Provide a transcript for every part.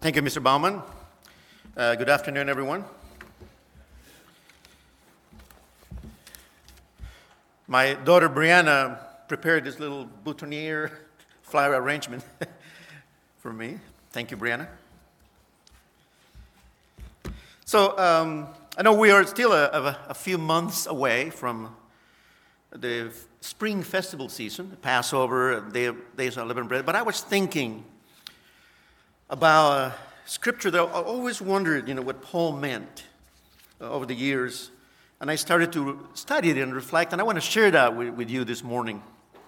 Thank you, Mr. Baumann. Good afternoon, everyone. My daughter Brianna prepared this little boutonniere flower arrangement for me. Thank you, Brianna. So I know we are still a few months away from the spring festival season, Passover, Days of Unleavened Bread, but I was thinking about scripture that I always wondered, what Paul meant over the years. And I started to study it and reflect, and I want to share that with you this morning.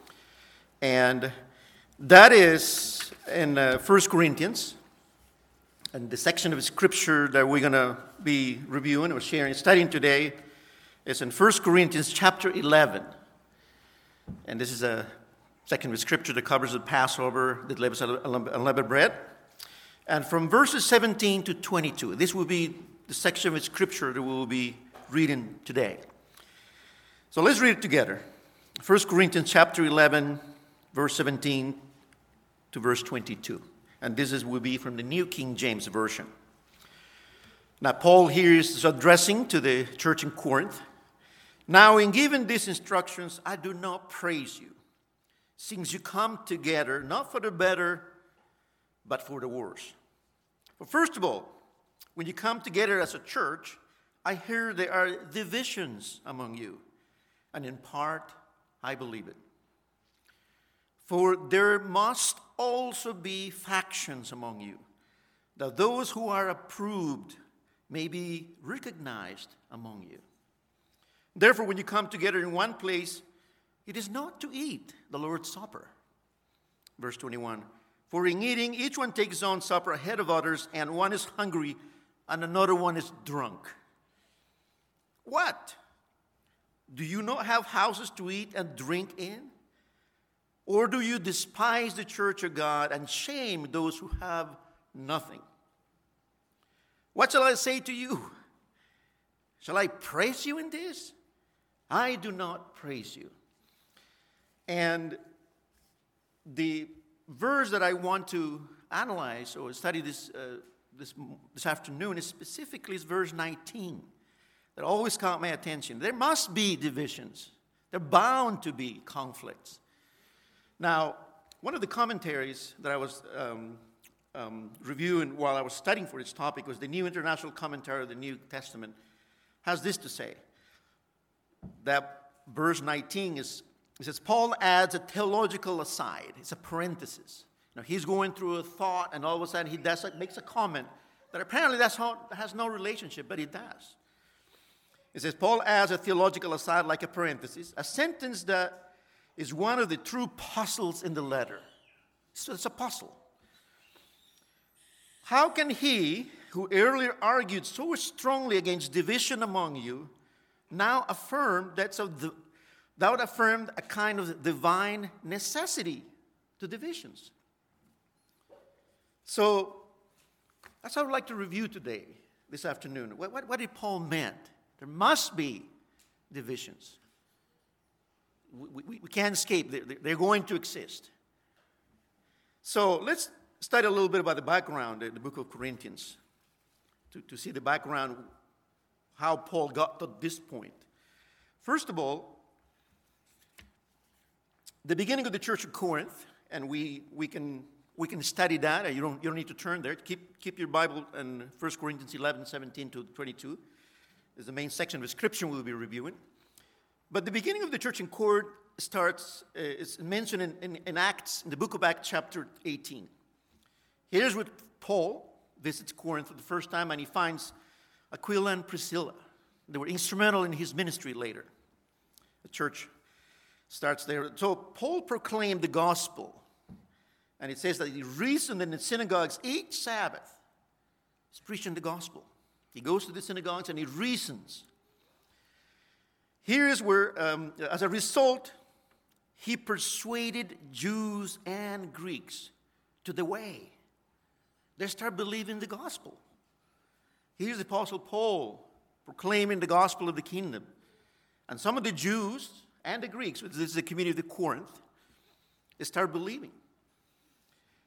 And that is in 1 Corinthians, and the section of scripture that we're going to be reviewing or sharing, studying today is in 1 Corinthians chapter 11. And this is a section of scripture that covers the Passover, the Days of Unleavened Bread. And from verses 17 to 22, this will be the section of scripture that we will be reading today. So let's read it together. 1 Corinthians chapter 11, verse 17 to verse 22. And this will be from the New King James Version. Now, Paul here is addressing to the church in Corinth. Now, in giving these instructions, I do not praise you, since you come together, not for the better, but for the worse. But first of all, when you come together as a church, I hear there are divisions among you, and in part, I believe it. For there must also be factions among you, that those who are approved may be recognized among you. Therefore, when you come together in one place, it is not to eat the Lord's Supper. Verse 21. For in eating, each one takes his own supper ahead of others, and one is hungry, and another one is drunk. What? Do you not have houses to eat and drink in? Or do you despise the church of God and shame those who have nothing? What shall I say to you? Shall I praise you in this? I do not praise you. And the verse that I want to analyze or study this afternoon is specifically verse 19. That always caught my attention. There must be divisions. There are bound to be conflicts. Now, one of the commentaries that I was reviewing while I was studying for this topic was the New International Commentary of the New Testament. Has this to say? That verse 19 it says, Paul adds a theological aside. It's a parenthesis. He's going through a thought, and all of a sudden he makes a comment that apparently has no relationship, but it does. It says, Paul adds a theological aside like a parenthesis, a sentence that is one of the true puzzles in the letter. So it's a puzzle. How can he, who earlier argued so strongly against division among you, now affirm that would affirm a kind of divine necessity to divisions? So that's what I would like to review today, this afternoon. What did Paul mean? There must be divisions. We can't escape. They're going to exist. So let's study a little bit about the background in the book of Corinthians to see the background, how Paul got to this point. First of all, the beginning of the church of Corinth, and we can study that. You don't need to turn there. Keep your Bible in 1 Corinthians 11, 17 to 22. Is the main section of the scripture we'll be reviewing. But the beginning of the church in Corinth is mentioned in Acts, in the book of Acts, chapter 18. Here's what Paul visits Corinth for the first time, and he finds Aquila and Priscilla. They were instrumental in his ministry later. The church starts there. So Paul proclaimed the gospel, and it says that he reasoned in the synagogues each Sabbath. He's preaching the gospel. He goes to the synagogues and he reasons. Here is where, as a result, he persuaded Jews and Greeks to the way. They start believing the gospel. Here's the Apostle Paul proclaiming the gospel of the kingdom. And some of the Jews and the Greeks, this is the community of Corinth, they start believing.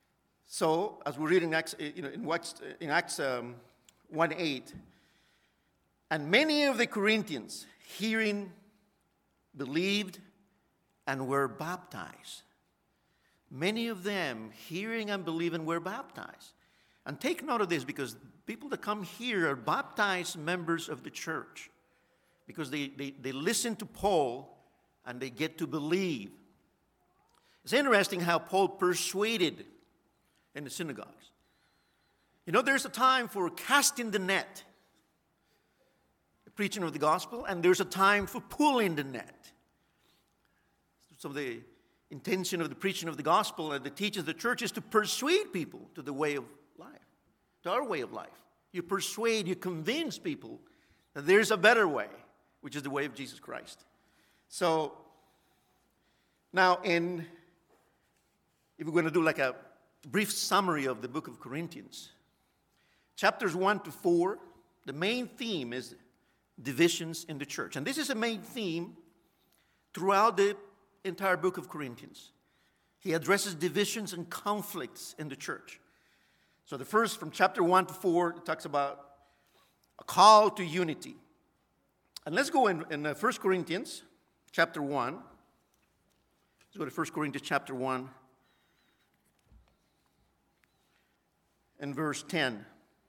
So, as we read in Acts, in Acts 1:8, and many of the Corinthians, hearing, believed, and were baptized. Many of them, hearing and believing, were baptized. And take note of this, because people that come here are baptized members of the church, because they listen to Paul and they get to believe. It's interesting how Paul persuaded in the synagogues. There's a time for casting the net, the preaching of the gospel, and there's a time for pulling the net. So the intention of the preaching of the gospel and the teaching of the church is to persuade people to the way of life, to our way of life. You persuade, you convince people that there's a better way, which is the way of Jesus Christ. So, now if we're going to do like a brief summary of the book of Corinthians, chapters 1 to 4, the main theme is divisions in the church. And this is a main theme throughout the entire book of Corinthians. He addresses divisions and conflicts in the church. So the first, from chapter 1 to 4, it talks about a call to unity. And let's go in 1 Corinthians chapter 1. Let's go to 1 Corinthians chapter 1 and verse 10.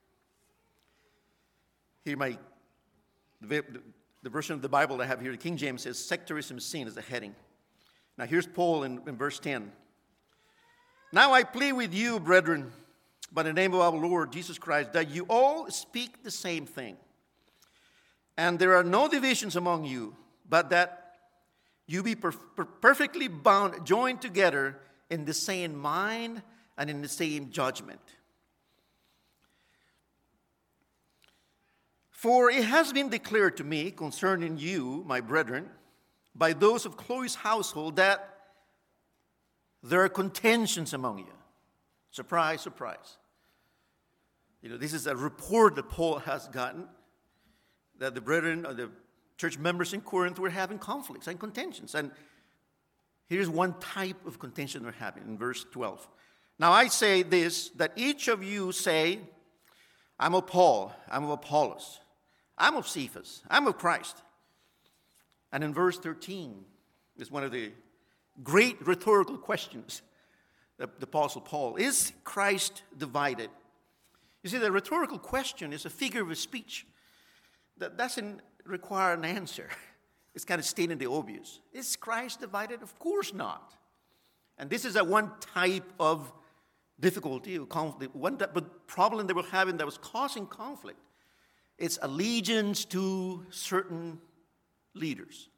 Here the version of the Bible that I have here, the King James says, sectarism is seen as a heading. Now here's Paul in verse 10. Now I plead with you, brethren, by the name of our Lord Jesus Christ, that you all speak the same thing. And there are no divisions among you, but that you be perfectly bound, joined together in the same mind and in the same judgment. For it has been declared to me concerning you, my brethren, by those of Chloe's household, that there are contentions among you. Surprise, surprise. This is a report that Paul has gotten, that the brethren, or the church members in Corinth, were having conflicts and contentions. And here's one type of contention they're having in verse 12. Now I say this, that each of you say, I'm of Paul, I'm of Apollos, I'm of Cephas, I'm of Christ. And in verse 13 is one of the great rhetorical questions that the Apostle Paul, is Christ divided? You see, the rhetorical question is a figure of speech that doesn't require an answer. It's kind of stating the obvious. Is Christ divided? Of course not. And this is one type of difficulty, conflict, one problem they were having that was causing conflict. It's allegiance to certain leaders.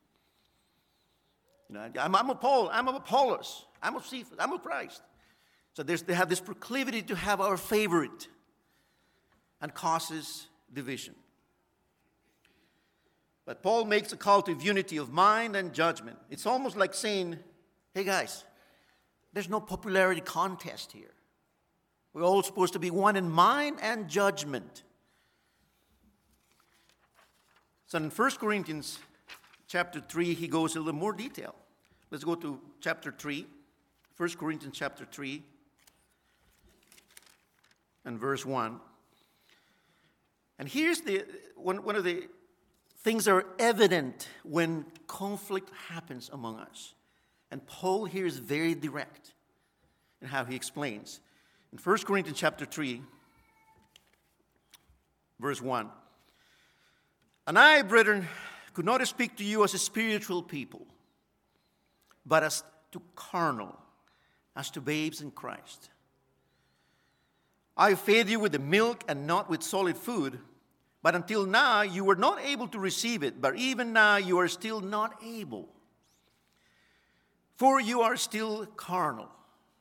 I'm of Paul, I'm of Apollos, I'm of Cephas, I'm of Christ. So they have this proclivity to have our favorite, and causes division. But Paul makes a call to unity of mind and judgment. It's almost like saying, hey guys, there's no popularity contest here. We're all supposed to be one in mind and judgment. So in 1 Corinthians chapter 3, he goes a little more detail. Let's go to chapter 3, 1 Corinthians chapter 3, and verse 1. And here's one of the things that are evident when conflict happens among us. And Paul here is very direct in how he explains. In 1 Corinthians chapter 3, verse 1. And I, brethren, could not speak to you as a spiritual people, but as to carnal, as to babes in Christ. I fed you with the milk and not with solid food, but until now you were not able to receive it, but even now you are still not able. For you are still carnal.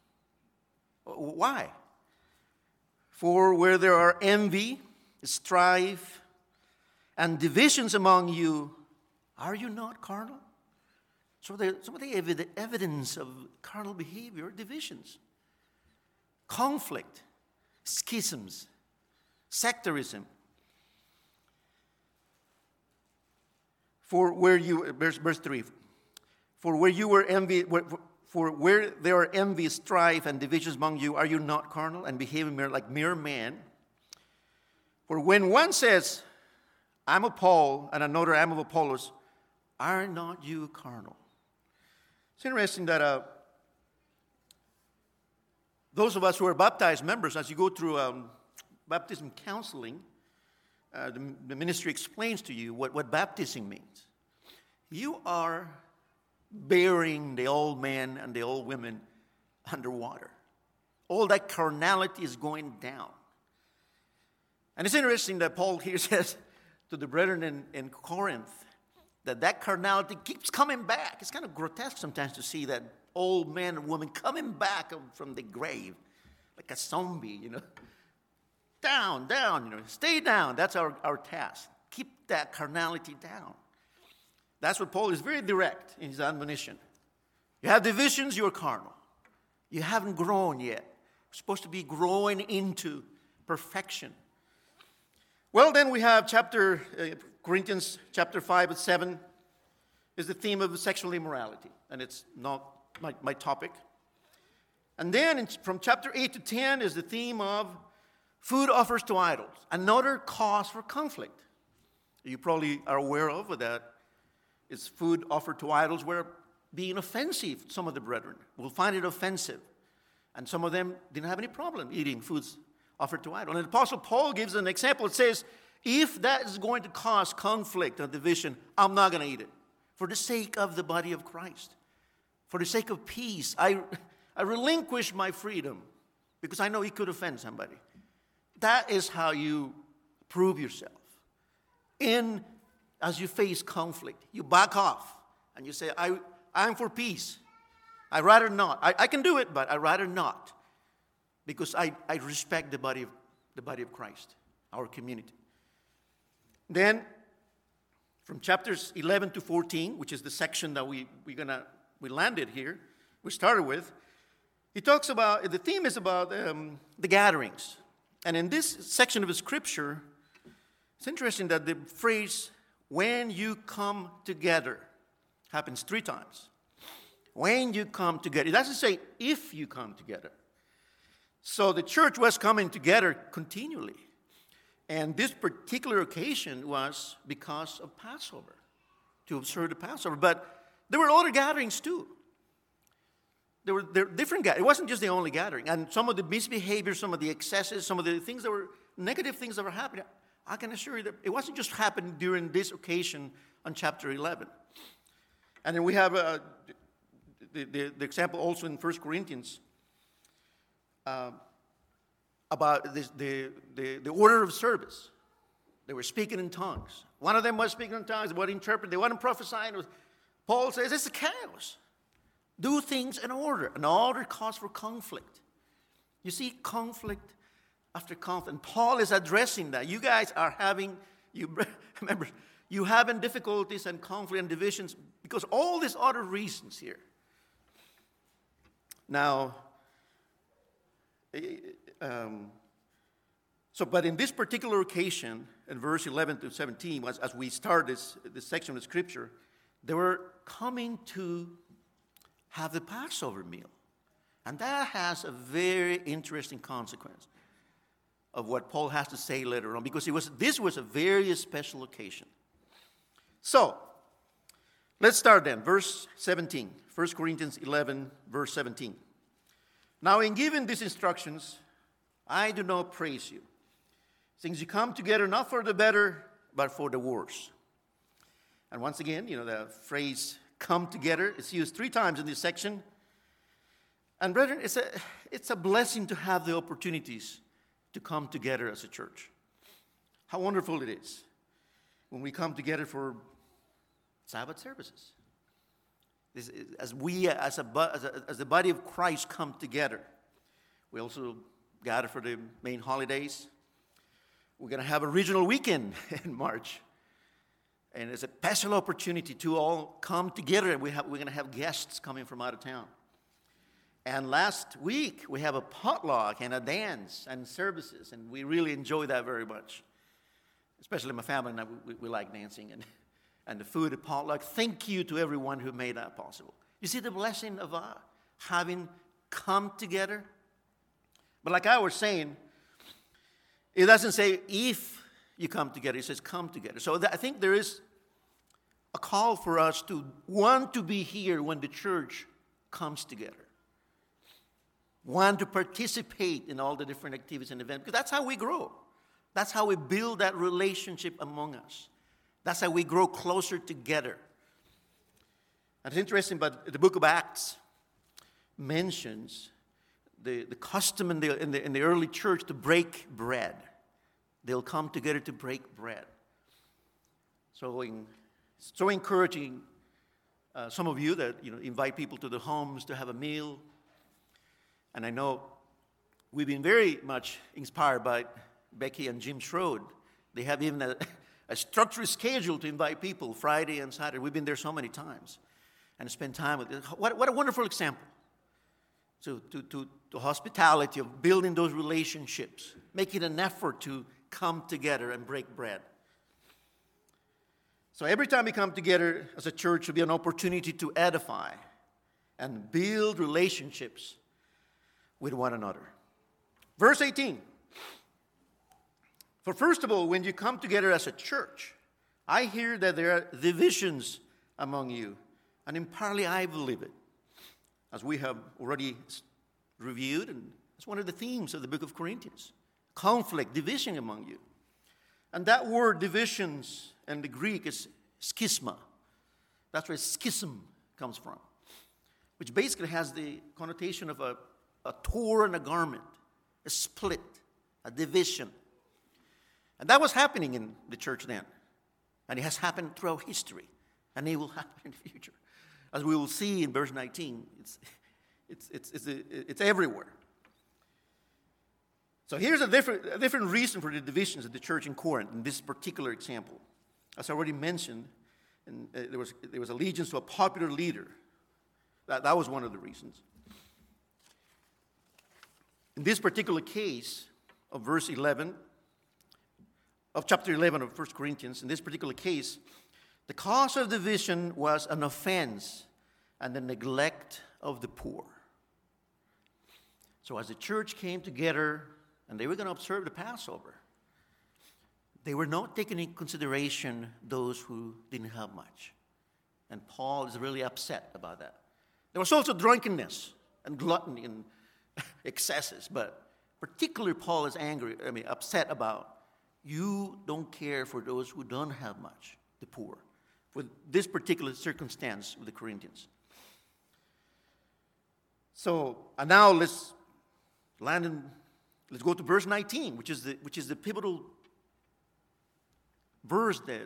Why? For where there are envy, strife, and divisions among you, are you not carnal? So some of the evidence of carnal behavior, divisions, conflict, schisms, sectarism. For where you, verse 3, for where you were envy, For where there are envy, strife, and divisions among you, are you not carnal and behaving like mere men? For when one says, I'm of Paul, and another, I'm of Apollos, are not you carnal? It's interesting that those of us who are baptized members, as you go through baptism counseling, the ministry explains to you what baptism means. You are burying the old man and the old women underwater. All that carnality is going down. And it's interesting that Paul here says to the brethren in Corinth that carnality keeps coming back. It's kind of grotesque sometimes to see that old man and woman coming back from the grave like a zombie, Down, stay down. That's our task. Keep that carnality down. That's what Paul is very direct in his admonition. You have divisions, you're carnal. You haven't grown yet. You're supposed to be growing into perfection. Well, then we have Corinthians chapter 5 and 7 is the theme of sexual immorality. And it's not my topic. And then from chapter 8 to 10 is the theme of food offers to idols. Another cause for conflict. You probably are aware of that. It's food offered to idols were being offensive. Some of the brethren will find it offensive. And some of them didn't have any problem eating foods offered to idols. And the Apostle Paul gives an example. It says, if that is going to cause conflict or division, I'm not going to eat it. For the sake of the body of Christ. For the sake of peace, I relinquish my freedom because I know it could offend somebody. That is how you prove yourself. As you face conflict, you back off and you say, I'm for peace. I'd rather not. I can do it, but I'd rather not. Because I respect the body of Christ, our community. Then, from chapters 11 to 14, which is the section that we landed here, we started with, he talks about, the theme is about the gatherings. And in this section of the scripture, it's interesting that the phrase, when you come together, happens 3 times. When you come together. It doesn't say if you come together. So the church was coming together continually. And this particular occasion was because of Passover, to observe the Passover. But there were other gatherings too. There were different gatherings. It wasn't just the only gathering. And some of the misbehavior, some of the excesses, some of the things that were negative things that were happening, I can assure you that it wasn't just happening during this occasion on chapter 11. And then we have the example also in 1 Corinthians about the order of service. They were speaking in tongues. One of them was speaking in tongues. They weren't interpreting. They weren't prophesying. Paul says, it's a chaos. Do things in order. An order calls for conflict. You see conflict after conflict. And Paul is addressing that. You guys are having difficulties and conflict and divisions because all these other reasons here. Now, but in this particular occasion, in verse 11 to 17, as we start this section of Scripture, they were coming to have the Passover meal. And that has a very interesting consequence of what Paul has to say later on, because this was a very special occasion. So, let's start then. Verse 17, 1 Corinthians 11, verse 17. Now, in giving these instructions, I do not praise you, since you come together not for the better, but for the worse. And once again, the phrase come together is used 3 times in this section. And brethren, it's a blessing to have the opportunities to come together as a church. How wonderful it is when we come together for Sabbath services. As the body of Christ come together. We also gather for the main holidays. We're going to have a regional weekend in March. And it's a special opportunity to all come together. We're going to have guests coming from out of town. And last week, we have a potluck and a dance and services. And we really enjoy that very much. Especially my family and I, we like dancing and the food at potluck. Thank you to everyone who made that possible. You see the blessing of having come together. But like I was saying, it doesn't say if you come together, it says come together. So I think there is a call for us to want to be here when the church comes together. Want to participate in all the different activities and events, because that's how we grow. That's how we build that relationship among us. That's how we grow closer together. And it's interesting, but the book of Acts mentions the custom in the early church to break bread. They'll come together to break bread. So encouraging some of you that invite people to the homes to have a meal. And I know we've been very much inspired by Becky and Jim Schroed. They have even a structured schedule to invite people Friday and Saturday. We've been there so many times and spend time with them. What a wonderful example to hospitality, of building those relationships, making an effort to come together and break bread. So every time we come together as a church, will be an opportunity to edify and build relationships with one another. Verse 18. For first of all, when you come together as a church, I hear that there are divisions among you, and in partly I believe it. As we have already reviewed, and it's one of the themes of the book of Corinthians. Conflict, division among you. And that word divisions in the Greek is schisma. That's where schism comes from, which basically has the connotation of a tore in a garment, a split, a division. And that was happening in the church then. And it has happened throughout history. And it will happen in the future. As we will see in verse 19, it's everywhere. So here's a different reason for the divisions of the church in Corinth in this particular example. As I already mentioned, there was allegiance to a popular leader. That was one of the reasons. In this particular case of verse 11, of chapter 11 of 1 Corinthians, in this particular case, the cause of division was an offense and the neglect of the poor. So as the church came together and they were going to observe the Passover, they were not taking into consideration those who didn't have much. And Paul is really upset about that. There was also drunkenness and gluttony and excesses, but particularly Paul is upset about you don't care for those who don't have much, the poor, for this particular circumstance with the Corinthians. So, and now let's go to verse 19, which is the pivotal verse that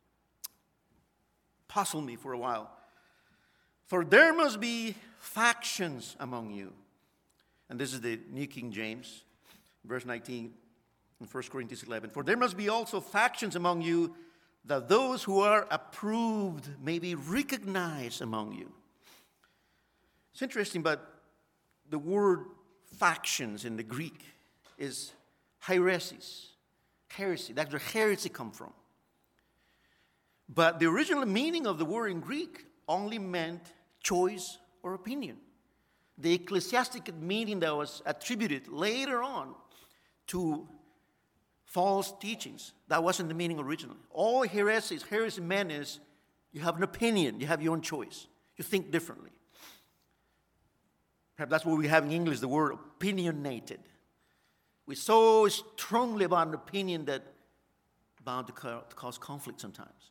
puzzled me for a while. For there must be factions among you. And this is the New King James, verse 19 in 1 Corinthians 11. For there must be also factions among you, that those who are approved may be recognized among you. It's interesting, but the word factions in the Greek is heresis, heresy. That's where heresy comes from. But the original meaning of the word in Greek only meant choice or opinion. The ecclesiastic meaning that was attributed later on to false teachings, that wasn't the meaning originally. All heresy meant is you have an opinion, you have your own choice, you think differently. Perhaps that's what we have in English, the word opinionated. We're so strongly about an opinion that bound to cause conflict sometimes.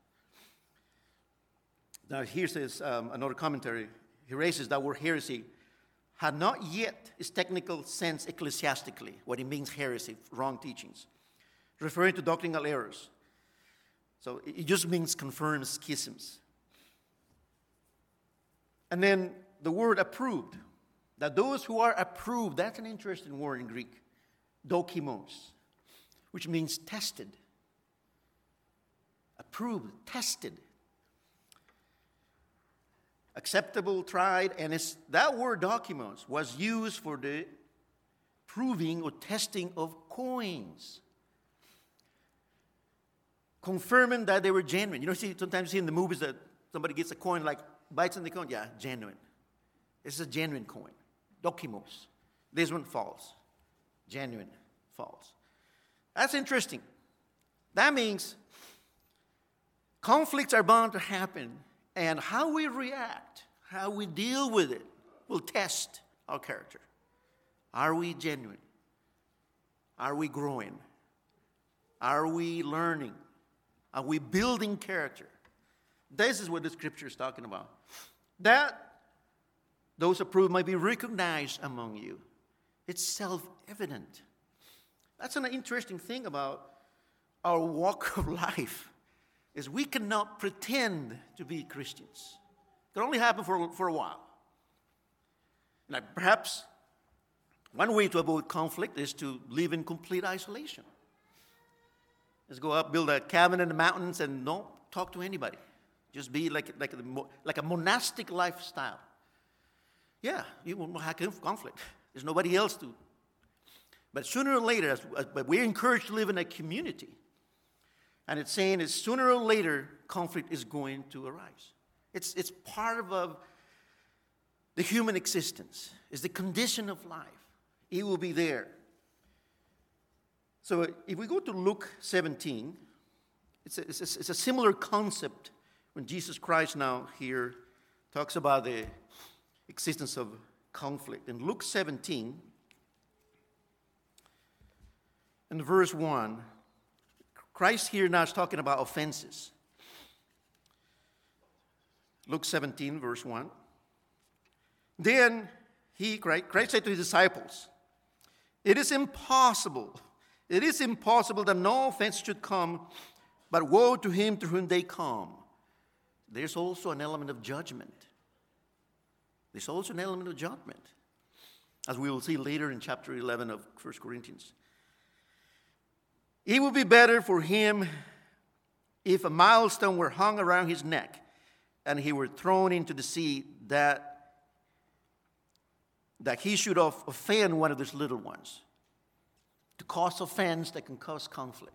Now here says another commentary. He raises that word heresy had not yet its technical sense ecclesiastically, what it means heresy, wrong teachings, referring to doctrinal errors. So it just means confirmed schisms. And then the word approved, that those who are approved, that's an interesting word in Greek, dokimos, which means tested. Approved, tested. Acceptable, tried, and that word dokimos was used for the proving or testing of coins. Confirming that they were genuine. Sometimes you see in the movies that somebody gets a coin, like bites in the coin, yeah, genuine. This is a genuine coin. Dokimos. This one false. Genuine, false. That's interesting. That means conflicts are bound to happen, and how we react, how we deal with it, will test our character. Are we genuine? Are we growing? Are we learning? Are we building character? This is what the scripture is talking about. That those approved might be recognized among you. It's self-evident. That's an interesting thing about our walk of life, is we cannot pretend to be Christians. It can only happen for a while. And perhaps one way to avoid conflict is to live in complete isolation. Let's go up, build a cabin in the mountains, and don't talk to anybody. Just be like a monastic lifestyle. Yeah, you won't have conflict. There's nobody else to. But sooner or later, but we're encouraged to live in a community. And it's saying that sooner or later, conflict is going to arise. It's part of the human existence. It's the condition of life. It will be there. So if we go to Luke 17, it's a similar concept when Jesus Christ now here talks about the existence of conflict. In Luke 17, in verse 1, Christ here now is talking about offenses. Luke 17, verse 1. Then Christ said to his disciples, it is impossible that no offense should come, but woe to him to whom they come. There's also an element of judgment. There's also an element of judgment, as we will see later in chapter 11 of 1 Corinthians. It would be better for him if a millstone were hung around his neck and he were thrown into the sea, that he should offend one of those little ones, to cause offense that can cause conflict.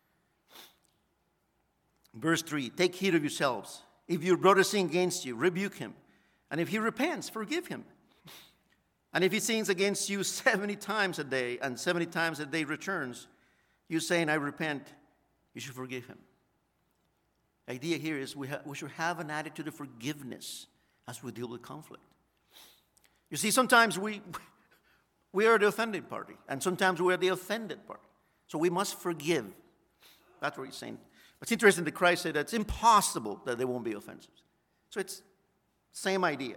Verse 3, take heed of yourselves. If your brother sins against you, rebuke him. And if he repents, forgive him. And if he sins against you 70 times a day, and 70 times a day returns, you saying, I repent, you should forgive him. The idea here is we should have an attitude of forgiveness as we deal with conflict. You see, sometimes we are the offended party, and sometimes we are the offended party. So we must forgive. That's what he's saying. It's interesting that Christ said that it's impossible that there won't be offenses. So it's same idea.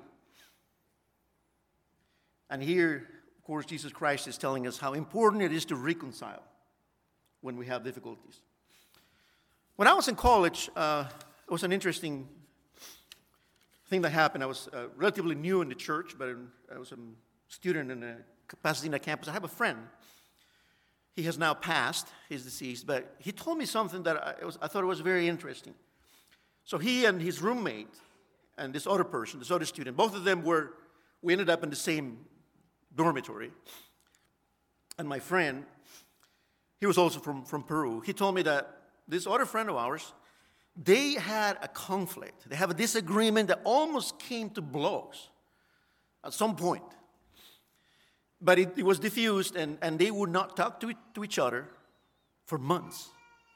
And here, of course, Jesus Christ is telling us how important it is to reconcile when we have difficulties. When I was in college, it was an interesting thing that happened. I was relatively new in the church, but I was a student in the Pasadena campus. I have a friend. He has now passed. He's deceased. But he told me something that I thought was very interesting. So he and his roommate and this other person, this other student, both of them we ended up in the same dormitory. And my friend, he was also from Peru. He told me that this other friend of ours, they had a conflict. They have a disagreement that almost came to blows at some point. But it was diffused, and they would not talk to each other for months.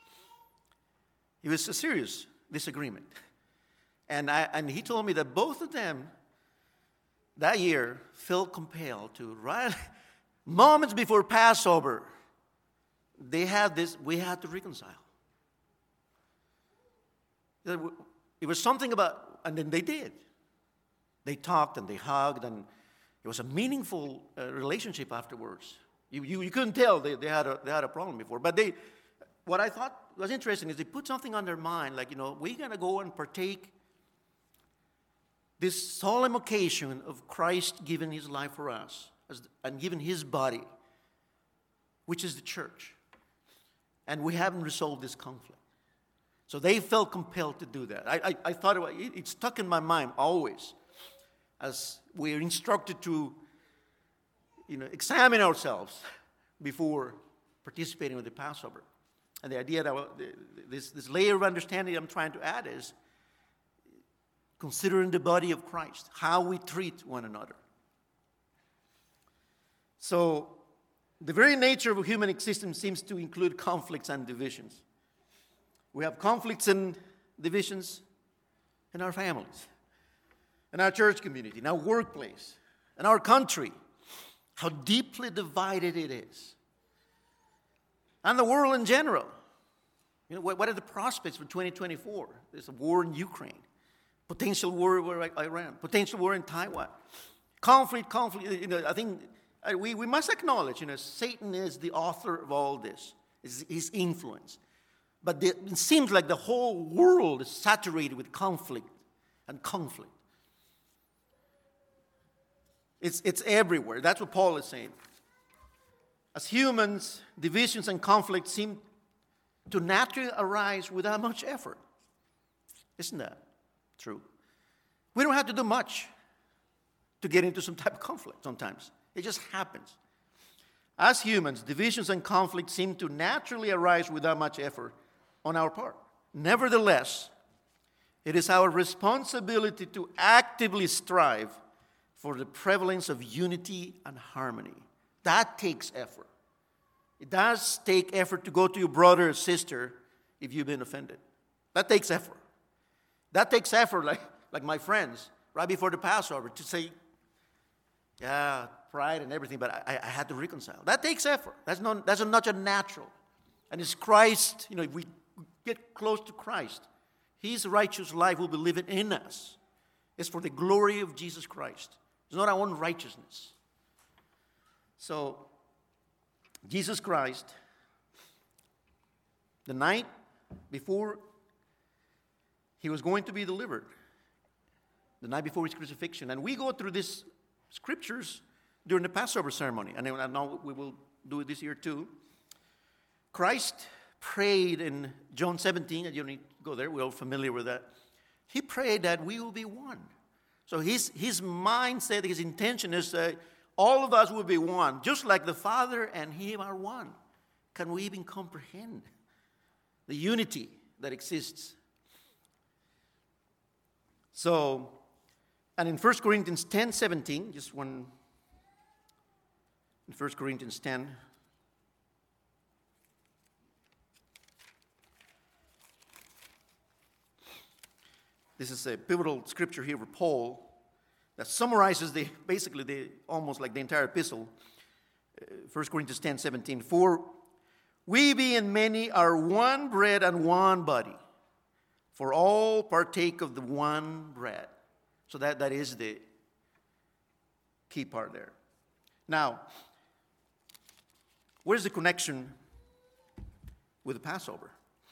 It was a serious disagreement. And he told me that both of them that year felt compelled to, right moments before Passover, we had to reconcile. It was something about, and then they did. They talked and they hugged, and it was a meaningful relationship afterwards. You couldn't tell they had a problem before. But what I thought was interesting is they put something on their mind, like, we're going to go and partake this solemn occasion of Christ giving his life for us and giving his body, which is the church. And we haven't resolved this conflict. So they felt compelled to do that. I thought it stuck in my mind always as we're instructed to examine ourselves before participating with the Passover. And the idea that this layer of understanding I'm trying to add is considering the body of Christ, how we treat one another. So, the very nature of human existence seems to include conflicts and divisions. We have conflicts and divisions in our families, in our church community, in our workplace, in our country. How deeply divided it is. And the world in general. What are the prospects for 2024? There's a war in Ukraine, potential war with Iran, potential war in Taiwan. Conflict. I think we must acknowledge, Satan is the author of all this, his influence. But it seems like the whole world is saturated with conflict and conflict. It's everywhere. That's what Paul is saying. As humans, divisions and conflicts seem to naturally arise without much effort. Isn't that true? We don't have to do much to get into some type of conflict sometimes. It just happens. As humans, divisions and conflicts seem to naturally arise without much effort on our part. Nevertheless, it is our responsibility to actively strive for the prevalence of unity and harmony. That takes effort. It does take effort to go to your brother or sister if you've been offended. That takes effort. That takes effort, like my friends, right before the Passover, to say, yeah, pride and everything, but I had to reconcile. That takes effort. That's not a natural. And it's Christ, if we get close to Christ, His righteous life will be living in us. It's for the glory of Jesus Christ. It's not our own righteousness. So, Jesus Christ, the night before He was going to be delivered, the night before His crucifixion, and we go through these scriptures during the Passover ceremony, and I know we will do it this year too. Christ prayed in John 17, and you don't need to go there, we're all familiar with that. He prayed that we will be one. So his mindset, his intention is that all of us will be one, just like the Father and Him are one. Can we even comprehend the unity that exists? So, and in 1 Corinthians 10:17, just one, in 1 Corinthians 10, this is a pivotal scripture here for Paul that summarizes almost like the entire epistle. 1 Corinthians 10:17. For we being many are one bread and one body, for all partake of the one bread. So that is the key part there. Now, where's the connection with the Passover?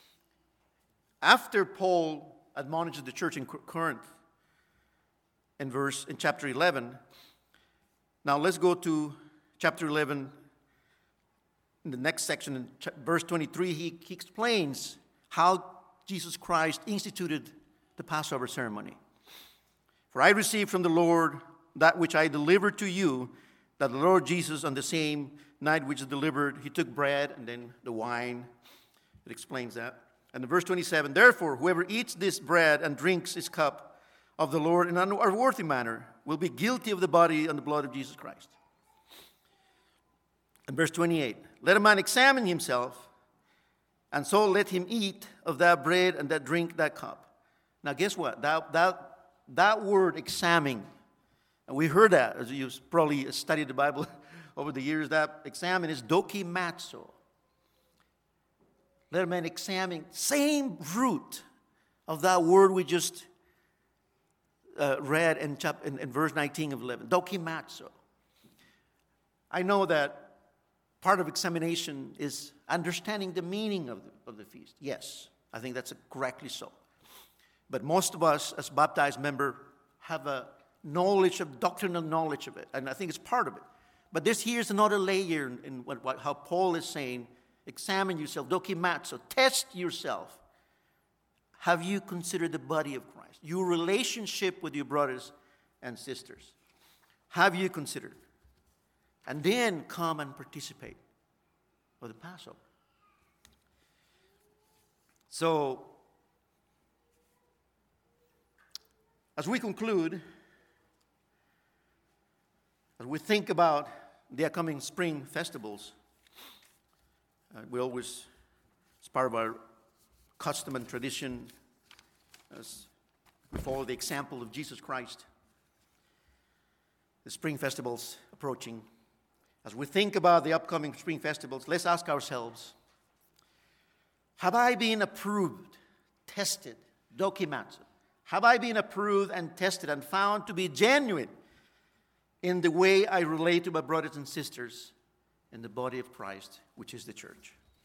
After Paul admonishes the church in Corinth in chapter 11. Now let's go to chapter 11. In the next section, in verse 23, he explains how Jesus Christ instituted the Passover ceremony. For I received from the Lord that which I delivered to you, that the Lord Jesus on the same night which is delivered, He took bread and then the wine. It explains that. And in verse 27, therefore, whoever eats this bread and drinks this cup of the Lord in an unworthy manner will be guilty of the body and the blood of Jesus Christ. And verse 28, let a man examine himself, and so let him eat of that bread and that drink that cup. Now guess what? That word examine, and we heard that as you probably studied the Bible over the years, that examine is dokimazo. Let a man examine, same root of that word we just read in verse 19 of 11, dokimazo. I know that part of examination is understanding the meaning of the feast. Yes, I think that's correctly so. But most of us as baptized members have a doctrinal knowledge of it, and I think it's part of it. But here's another layer in how Paul is saying, examine yourself, dokimazo, test yourself. Have you considered the body of Christ? Your relationship with your brothers and sisters. Have you considered? And then come and participate of the Passover. So, As we conclude, as we think about the upcoming spring festivals, we always, as part of our custom and tradition, as we follow the example of Jesus Christ, the spring festivals approaching. As we think about the upcoming spring festivals, let's ask ourselves, have I been approved, tested, documented? Have I been approved and tested and found to be genuine in the way I relate to my brothers and sisters in the body of Christ, which is the church?